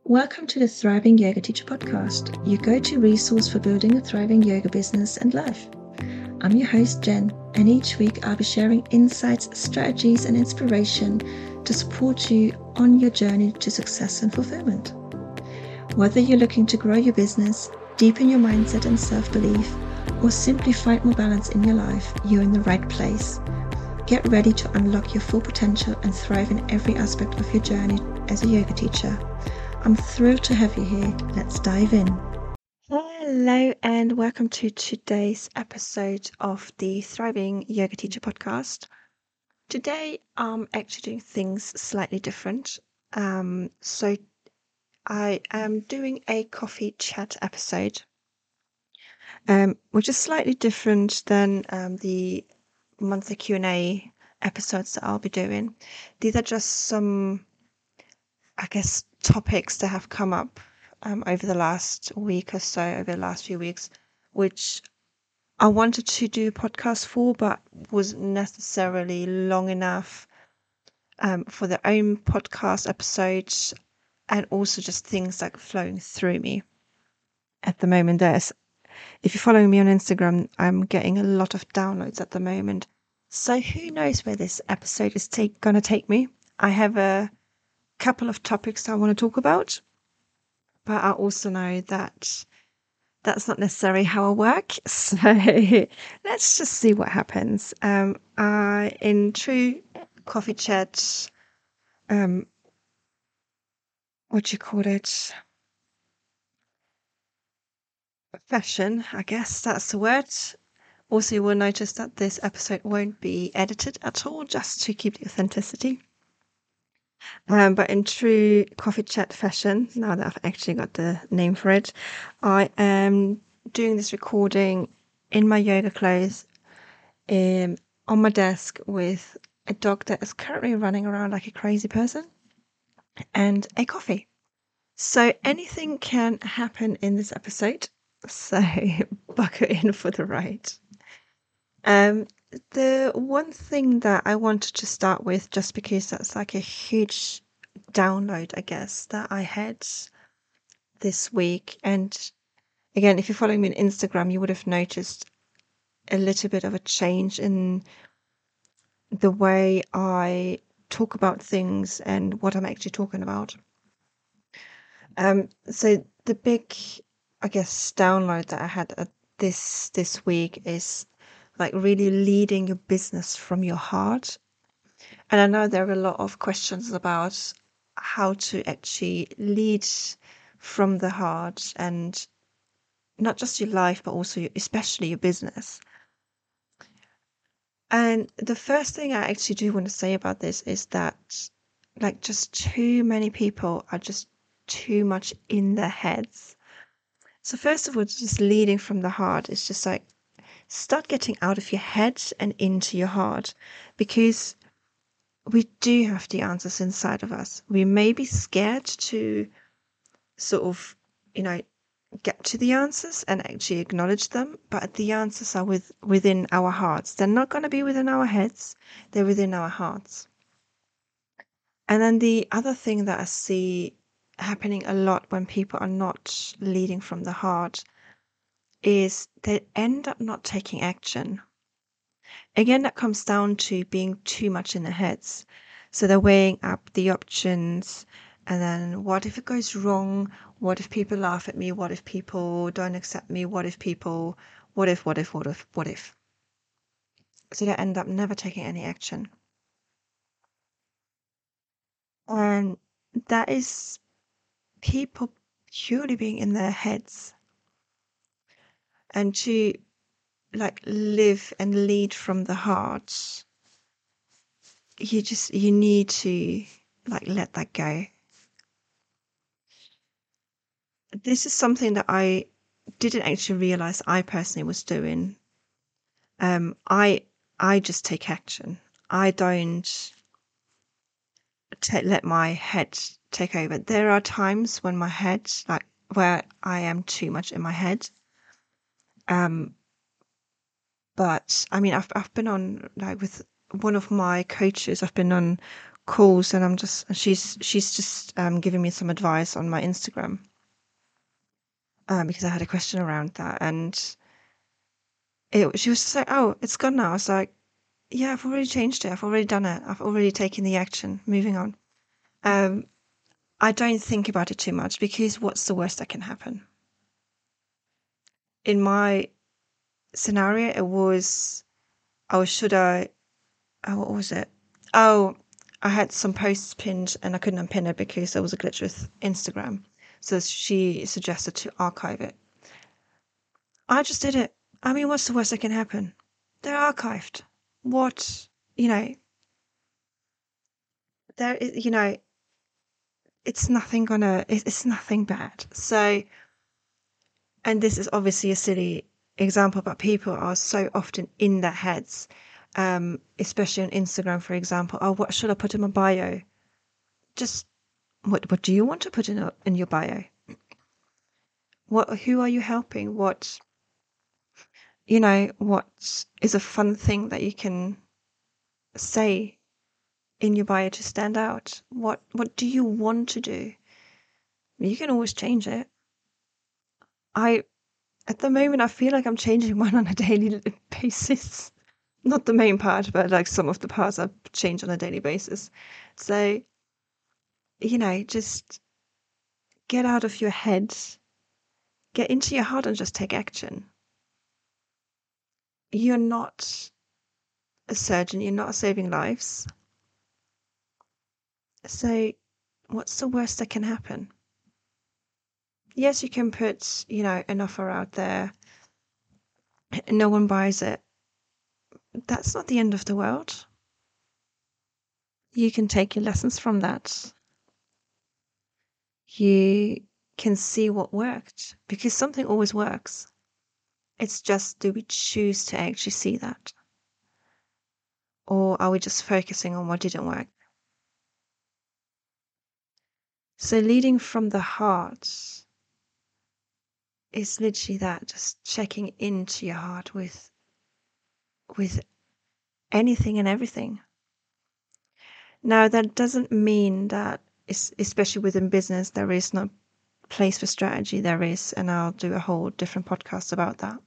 Welcome to the Thriving Yoga Teacher podcast, your go-to resource for building a thriving yoga business and life. I'm your host, Jen, and each week I'll be sharing insights, strategies, and inspiration to support you on your journey to success and fulfillment. Whether you're looking to grow your business, deepen your mindset and self-belief, or simply find more balance in your life, you're in the right place. Get ready to unlock your full potential and thrive in every aspect of your journey as a yoga teacher. I'm thrilled to have you here. Let's dive in. Hello, and welcome to today's episode of the Thriving Yoga Teacher podcast. Today, I'm actually doing things slightly different. So I am doing a coffee chat episode, which is slightly different than the monthly Q&A episodes that I'll be doing. These are just some, topics that have come up over the last week or so, over the last few weeks, which I wanted to do a podcast for, but wasn't necessarily long enough for their own podcast episodes, and also just things like flowing through me at the moment. If you're following me on Instagram, I'm getting a lot of downloads at the moment. So who knows where this episode is going to take me. I have a couple of topics I want to talk about, but I also know that that's not necessarily how I work. So let's just see what happens. In true coffee chat, what do you call it? Fashion, I guess that's the word. Also, you will notice that this episode won't be edited at all, just to keep the authenticity. But in true coffee chat fashion, now that I've actually got the name for it, I am doing this recording in my yoga clothes, on my desk with a dog that is currently running around like a crazy person, and a coffee. So anything can happen in this episode. So buckle in for the ride. The one thing that I wanted to start with, just because that's like a huge download, I guess, that I had this week. And again, if you're following me on Instagram, you would have noticed a little bit of a change in the way I talk about things and what I'm actually talking about. So the big, I guess, download that I had this week is like really leading your business from your heart. And I know there are a lot of questions about how to actually lead from the heart, and not just your life, but also especially your business. And the first thing I actually do want to say about this is that, like, just too many people are just too much in their heads. So first of all, just leading from the heart is just like, start getting out of your head and into your heart, because we do have the answers inside of us. We may be scared to sort of, get to the answers and actually acknowledge them, but the answers are within our hearts. They're not going to be within our heads, they're within our hearts. And then the other thing that I see happening a lot when people are not leading from the heart is they end up not taking action. Again, that comes down to being too much in their heads. So they're weighing up the options, and then what if it goes wrong? What if people laugh at me? What if people don't accept me? What if people, what if? So they end up never taking any action. And that is people purely being in their heads. And to like live and lead from the heart, you need to like let that go. This is something that I didn't actually realize I personally was doing. I just take action. I don't let my head take over. There are times when my head, like where I am too much in my head. But I mean, I've been on, like, with one of my coaches. I've been on calls, and she's just giving me some advice on my Instagram, because I had a question around that, and she was just like, "Oh, it's gone now." I was like, "Yeah, I've already changed it. I've already done it. I've already taken the action. Moving on." Um, I don't think about it too much because what's the worst that can happen? In my scenario, it was, oh, what was it? Oh, I had some posts pinned and I couldn't unpin it because there was a glitch with Instagram. So she suggested to archive it. I just did it. I mean, what's the worst that can happen? They're archived. What, you know, you know, it's nothing bad. So, and this is obviously a silly example, but people are so often in their heads, especially on Instagram, for example. Oh, what should I put in my bio? Just what do you want to put in your bio? Who are you helping? What what is a fun thing that you can say in your bio to stand out? What do you want to do? You can always change it. I At the moment I feel like I'm changing mine on a daily basis. Not the main part, but like some of the parts I change on a daily basis. So, just get out of your head, get into your heart and just take action. You're not a surgeon, you're not saving lives. So, what's the worst that can happen? Yes, you can put, an offer out there, no one buys it. That's not the end of the world. You can take your lessons from that. You can see what worked because something always works. It's just, do we choose to actually see that? Or are we just focusing on what didn't work? So leading from the heart is literally that, just checking into your heart with anything and everything. Now, that doesn't mean that, especially within business, there is no place for strategy. There is, and I'll do a whole different podcast about that.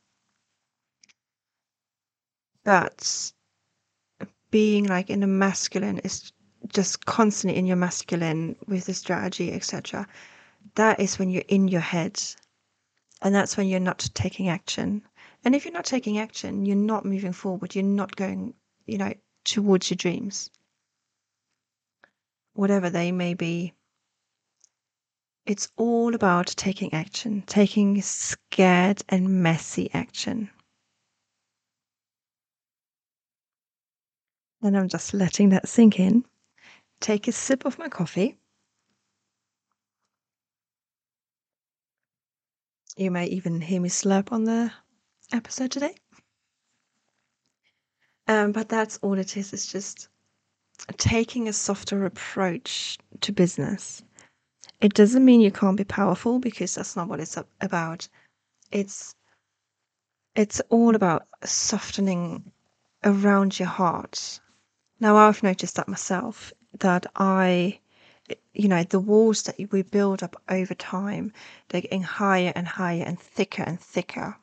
But being like in the masculine is just constantly in your masculine with the strategy, etc. That is when you're in your head, and that's when you're not taking action. And if you're not taking action, you're not moving forward. You're not going, towards your dreams, whatever they may be. It's all about taking action, taking scared and messy action. And I'm just letting that sink in. Take a sip of my coffee. You may even hear me slurp on the episode today. But that's all it is. It's just taking a softer approach to business. It doesn't mean you can't be powerful, because that's not what it's about. It's all about softening around your heart. Now, I've noticed that myself, that the walls that we build up over time, they're getting higher and higher and thicker and thicker.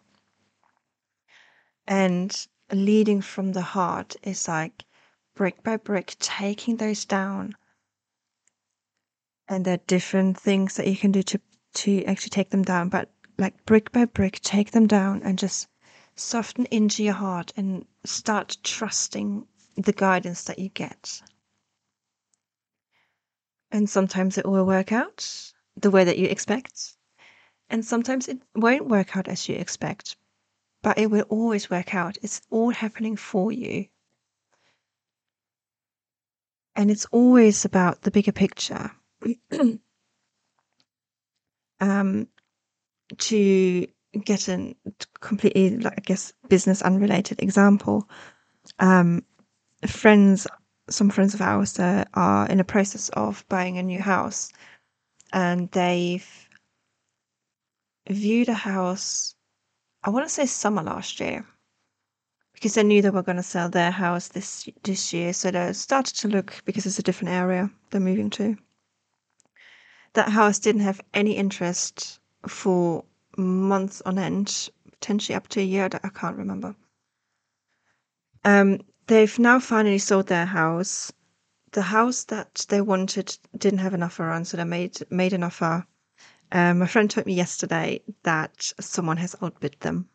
And leading from the heart is like brick by brick, taking those down. And there are different things that you can do to actually take them down, but like brick by brick, take them down and just soften into your heart and start trusting the guidance that you get. And sometimes it will work out the way that you expect, and sometimes it won't work out as you expect, but it will always work out. It's all happening for you. And it's always about the bigger picture. To get a completely, like, I guess, business unrelated example, some friends of ours are in a process of buying a new house, and they've viewed a house, I want to say summer last year, because they knew they were going to sell their house this year. So they started to look, because it's a different area they're moving to. That house didn't have any interest for months on end, potentially up to a year. I can't remember. They've now finally sold their house. The house that they wanted didn't have an offer on, so they made an offer. My friend told me yesterday that someone has outbid them.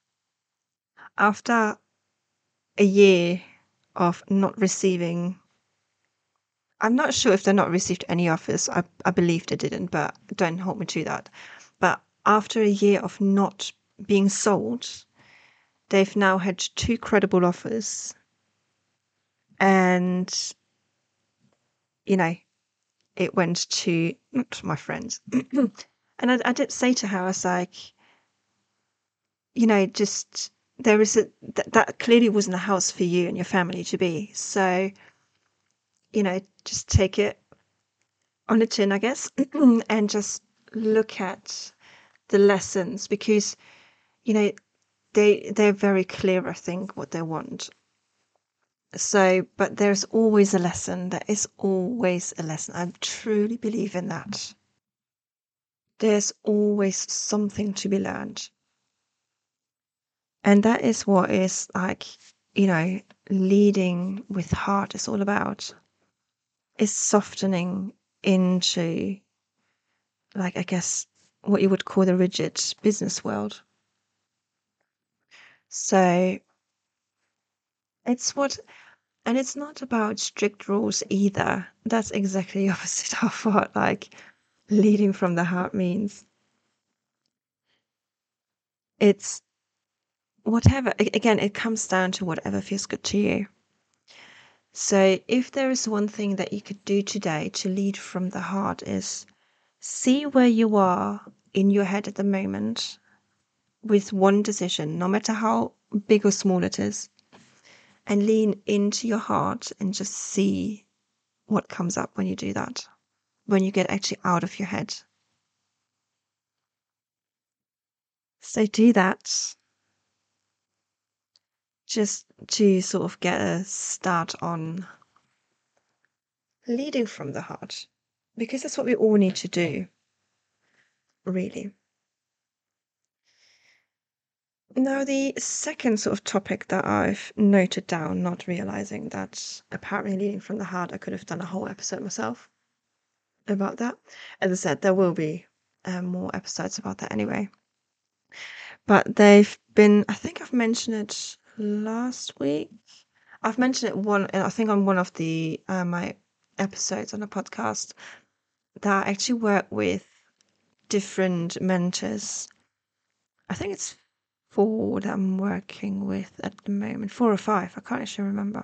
After a year of not receiving, I'm not sure if they're not received any offers. I believe they didn't, but don't hold me to that. But after a year of not being sold, they've now had 2 credible offers. And, you know, it went to not my friends. And I did say to her, I was like, just there is that clearly wasn't a house for you and your family to be. So, just take it on the chin, I guess, and just look at the lessons, because, they're very clear, I think, what they want. So, but there's always a lesson. There is always a lesson. I truly believe in that. There's always something to be learned. And that is what is like, leading with heart is all about, is softening into, like, I guess, what you would call the rigid business world. So and it's not about strict rules either. That's exactly the opposite of what, like, leading from the heart means. It's whatever, again, it comes down to whatever feels good to you. So if there is one thing that you could do today to lead from the heart, is see where you are in your head at the moment with one decision, no matter how big or small it is, and lean into your heart and just see what comes up when you do that, when you get actually out of your head. So do that just to sort of get a start on leading from the heart, because that's what we all need to do, really. Now, the second sort of topic that I've noted down, not realizing that apparently leading from the heart, I could have done a whole episode myself about that. As I said, there will be more episodes about that anyway. But they've been, I think I've mentioned it last week. I've mentioned it I think on one of the my episodes on the podcast, that I actually work with different mentors. I think it's 4 that I'm working with at the moment, 4 or 5. I can't actually remember.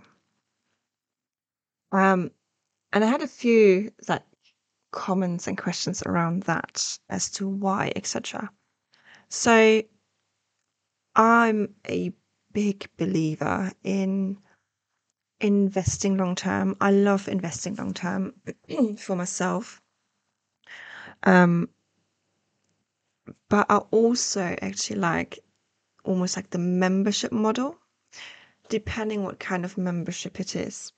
And I had a few like comments and questions around that as to why, etc. So I'm a big believer in investing long term. I love investing long term for myself. But I also actually like almost like the membership model, depending what kind of membership it is.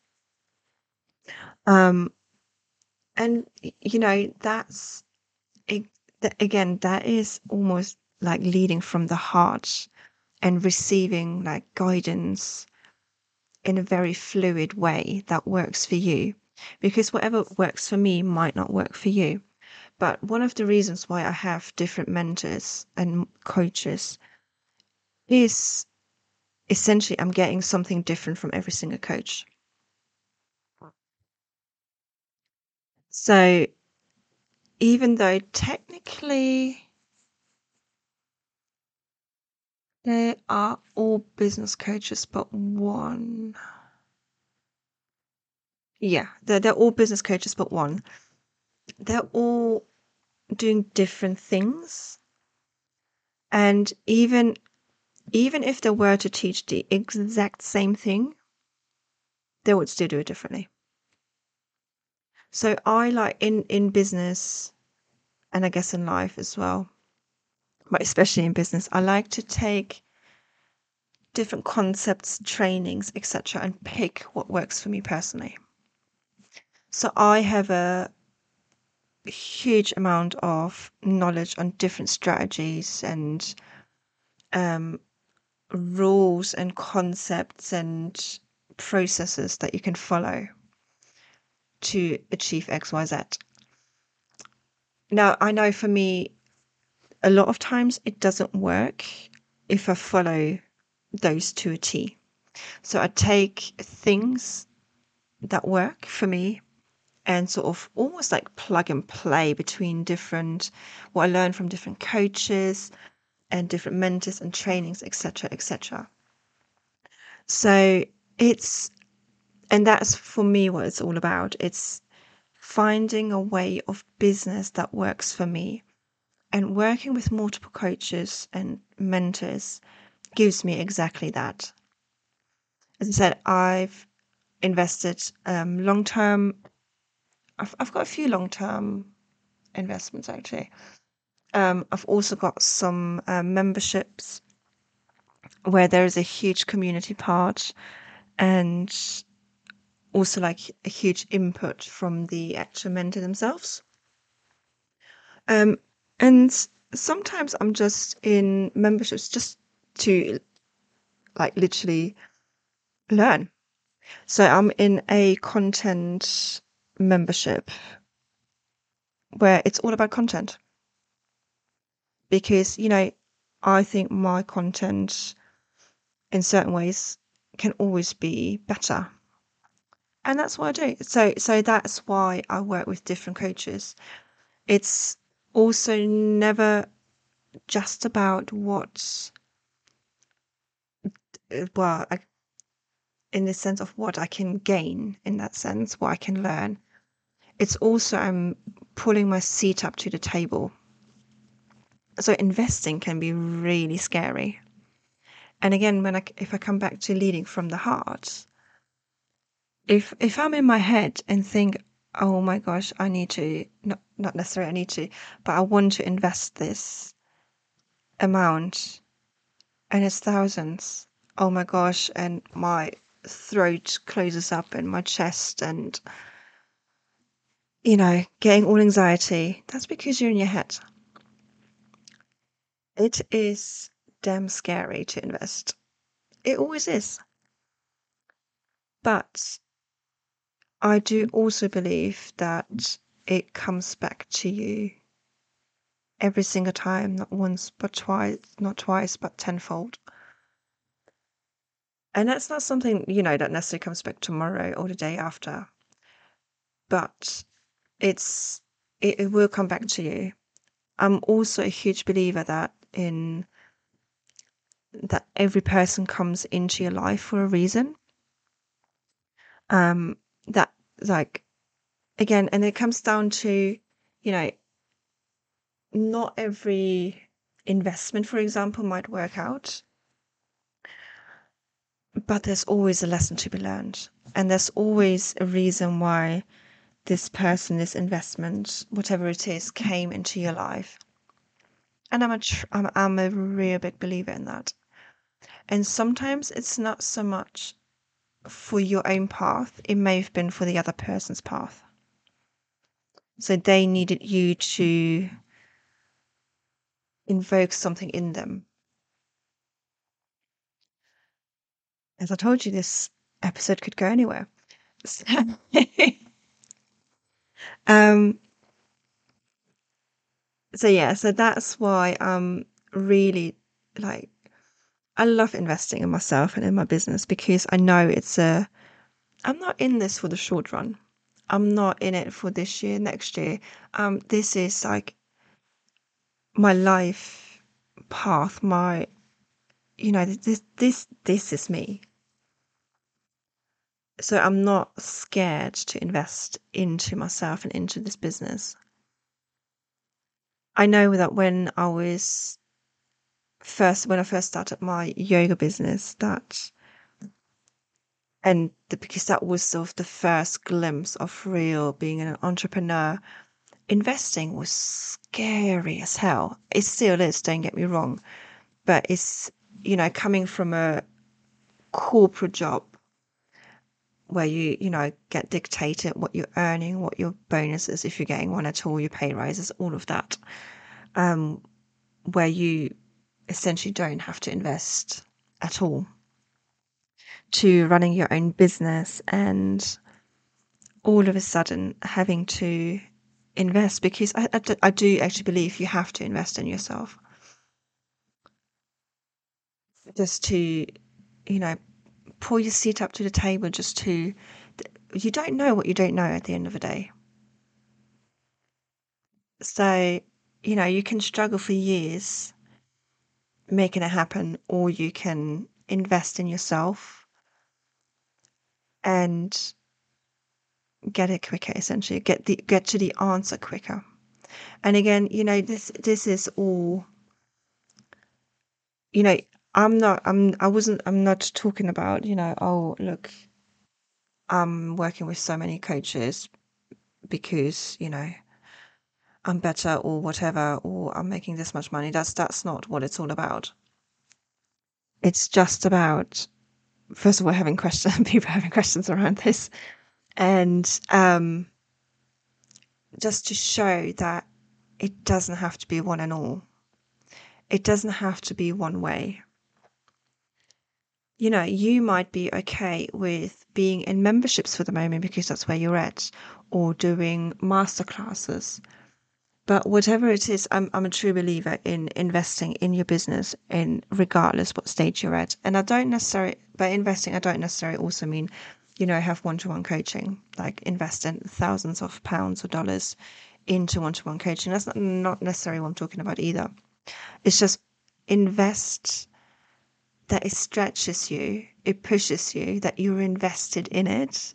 And that's again, that is almost like leading from the heart and receiving like guidance in a very fluid way that works for you, because whatever works for me might not work for you. But one of the reasons why I have different mentors and coaches is essentially I'm getting something different from every single coach. So even though technically they are all business coaches but one. Yeah, they're all business coaches but one. They're all doing different things. And even if they were to teach the exact same thing, they would still do it differently. So I like in business, and I guess in life as well, but especially in business, I like to take different concepts, trainings, etc., and pick what works for me personally. So I have a huge amount of knowledge on different strategies and um, rules and concepts and processes that you can follow to achieve XYZ. Now, I know for me, a lot of times it doesn't work if I follow those to a T. So I take things that work for me and sort of almost like plug and play between different, what I learned from different coaches and different mentors and trainings, etc., etc. So it's, and that's for me what it's all about. It's finding a way of business that works for me. And working with multiple coaches and mentors gives me exactly that. As I said, I've invested long term. I've got a few long term investments actually. I've also got some memberships where there is a huge community part and also like a huge input from the actual mentor themselves. And sometimes I'm just in memberships just to like literally learn. So I'm in a content membership where it's all about content because, I think my content in certain ways can always be better. And that's what I do. So that's why I work with different coaches. It's also never just about what, well, in the sense of what I can gain in that sense, what I can learn. It's also I'm pulling my seat up to the table. So investing can be really scary. And again, if I come back to leading from the heart, if I'm in my head and think, oh my gosh, I need to, not necessarily I need to, but I want to invest this amount and it's thousands. Oh my gosh, and my throat closes up in my chest and getting all anxiety. That's because you're in your head. It is damn scary to invest. It always is. But I do also believe that it comes back to you every single time, not once, but twice, not twice, but tenfold. And that's not something, that necessarily comes back tomorrow or the day after. But it will come back to you. I'm also a huge believer that every person comes into your life for a reason. That like again, and it comes down to, not every investment, for example, might work out, but there's always a lesson to be learned. And there's always a reason why this person, this investment, whatever it is, came into your life. And I'm a real big believer in that. And sometimes it's not so much for your own path, it may have been for the other person's path. So they needed you to invoke something in them. As I told you, this episode could go anywhere. So, um, so that's why I'm really like, I love investing in myself and in my business because I know I'm not in this for the short run. I'm not in it for this year, next year. This is like my life path, this is me. So I'm not scared to invest into myself and into this business. I know that when I first started my yoga business, because that was sort of the first glimpse of real being an entrepreneur, investing was scary as hell. It still is, don't get me wrong. But it's, coming from a corporate job where you get dictated what you're earning, what your bonus is, if you're getting one at all, your pay rises, all of that, where you essentially don't have to invest at all, to running your own business and all of a sudden having to invest, because I do actually believe you have to invest in yourself just to, pull your seat up to the table, just to, you don't know what you don't know at the end of the day. So, you can struggle for years making it happen, or you can invest in yourself and get it quicker, essentially, get to the answer quicker. And again, this is all, you know, I'm not talking about, oh, look, I'm working with so many coaches because, I'm better or whatever, or I'm making this much money. That's not what it's all about. It's just about, first of all, having questions, people having questions around this, and just to show that it doesn't have to be one and all. It doesn't have to be one way. You might be okay with being in memberships for the moment because that's where you're at, or doing masterclasses. But whatever it is, I'm a true believer in investing in your business, in regardless what stage you're at. And by investing, I don't necessarily also mean, have one-to-one coaching, like invest in thousands of pounds or dollars into one-to-one coaching. That's not necessarily what I'm talking about either. It's just invest that it stretches you, it pushes you, that you're invested in it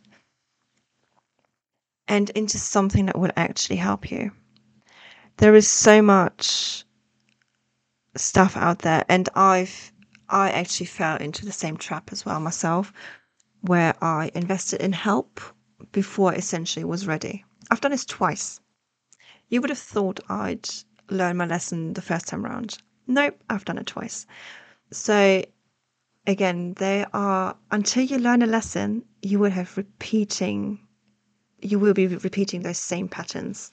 and into something that will actually help you. There is so much stuff out there, and I actually fell into the same trap as well myself, where I invested in help before I essentially was ready. I've done this twice. You would have thought I'd learn my lesson the first time around. Nope, I've done it twice. So again, until you learn a lesson, you will be repeating those same patterns.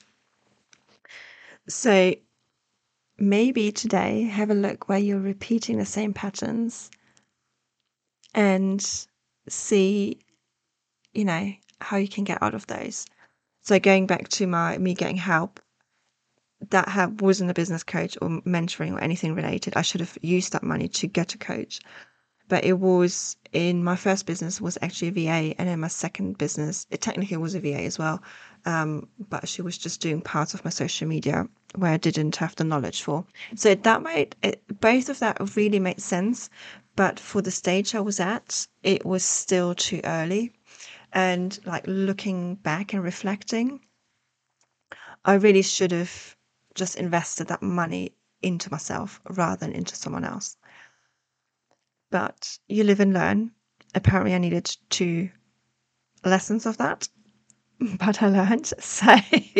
So maybe today, have a look where you're repeating the same patterns and see, how you can get out of those. So going back to me getting help, that help wasn't a business coach or mentoring or anything related. I should have used that money to get a coach. But it was, in my first business was actually a VA, and in my second business, it technically was a VA as well. But she was just doing part of my social media where I didn't have the knowledge for. So both of that really made sense. But for the stage I was at, it was still too early. And like looking back and reflecting, I really should have just invested that money into myself rather than into someone else. But you live and learn. Apparently, I needed 2 lessons of that, but I learned. So,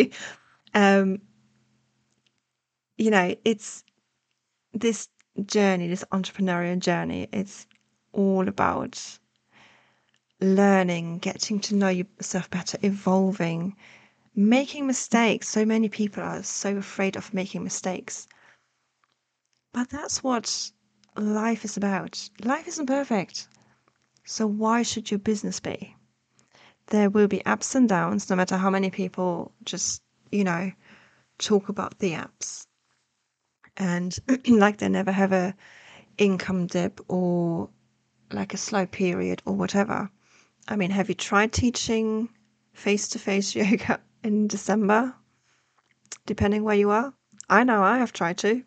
it's this journey, this entrepreneurial journey. It's all about learning, getting to know yourself better, evolving, making mistakes. So many people are so afraid of making mistakes. But that's what life is about. Life isn't perfect. So why should your business be? There will be ups and downs, no matter how many people just, talk about the apps. And like they never have a income dip or like a slow period or whatever. I mean, have you tried teaching face-to-face yoga in December? Depending where you are. I know I have tried to.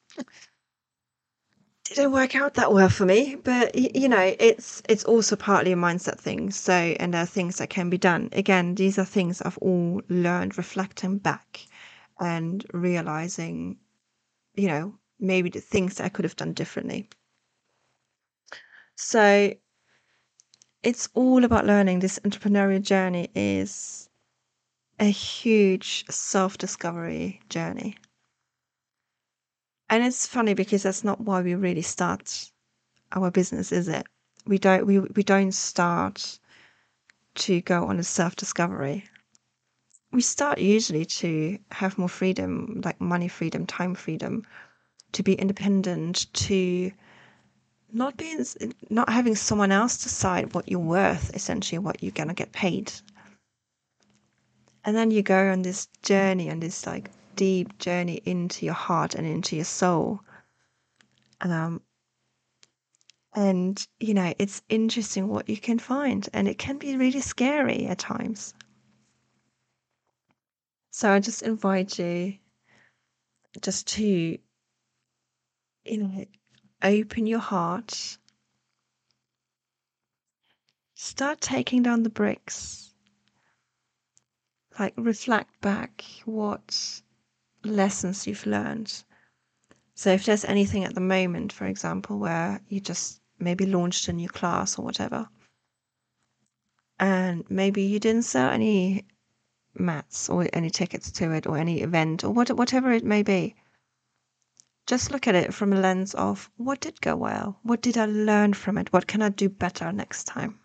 Didn't work out that well for me, but it's also partly a mindset thing. So, and there are things that can be done. Again, these are things I've all learned reflecting back and realizing, maybe the things that I could have done differently. So it's all about learning. This entrepreneurial journey is a huge self-discovery journey. And it's funny because that's not why we really start our business, is it? we don't start to go on a self-discovery. We start usually to have more freedom, like money freedom, time freedom, to be independent, to not being not having someone else decide what you're worth, essentially what you're gonna get paid. And then you go on this journey, on this like deep journey into your heart and into your soul. Um, and it's interesting what you can find, and it can be really scary at times. So I just invite you just to, open your heart, start taking down the bricks, like reflect back what lessons you've learned. So if there's anything at the moment, for example, where you just maybe launched a new class or whatever, and maybe you didn't sell any mats or any tickets to it or any event or whatever it may be, just look at it from a lens of what did go well? What did I learn from it? What can I do better next time?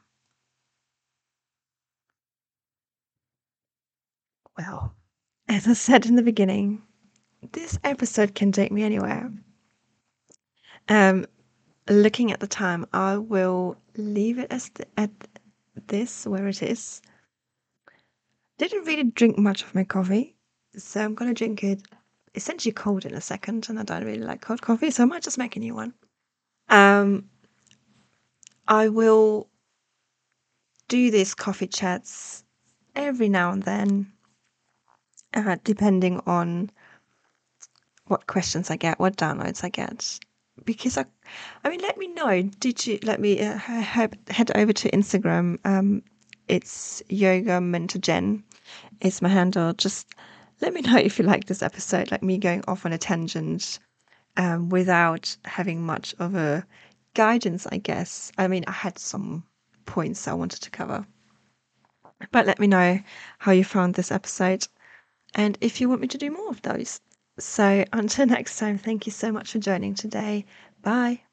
Well, as I said in the beginning, this episode can take me anywhere. Um, Looking at the time, I will leave it at this where it is. Didn't really drink much of my coffee, so I'm gonna drink it essentially cold in a second, and I don't really like cold coffee, so I might just make a new one. Um, I will do these coffee chats every now and then, depending on what questions I get, what downloads I get. Because I mean, let me know. Did you let me head over to Instagram? It's Yoga Mentor Jen. It's my handle. Just let me know if you like this episode, like me going off on a tangent, without having much of a guidance, I guess. I mean, I had some points I wanted to cover, but let me know how you found this episode and if you want me to do more of those. So until next time, thank you so much for joining today. Bye.